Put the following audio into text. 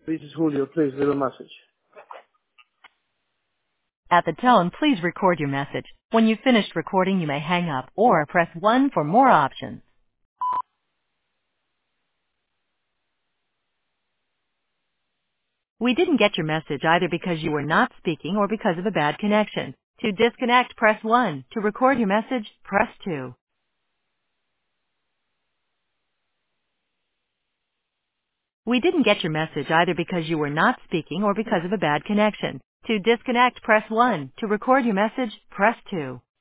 This is Julio. Please leave a message. At the tone, please record your message. When you've finished recording, you may hang up or press 1 for more options. We didn't get your message either because you were not speaking or because of a bad connection. To disconnect, press 1. To record your message, press 2. We didn't get your message either because you were not speaking or because of a bad connection. To disconnect, press 1. To record your message, press 2.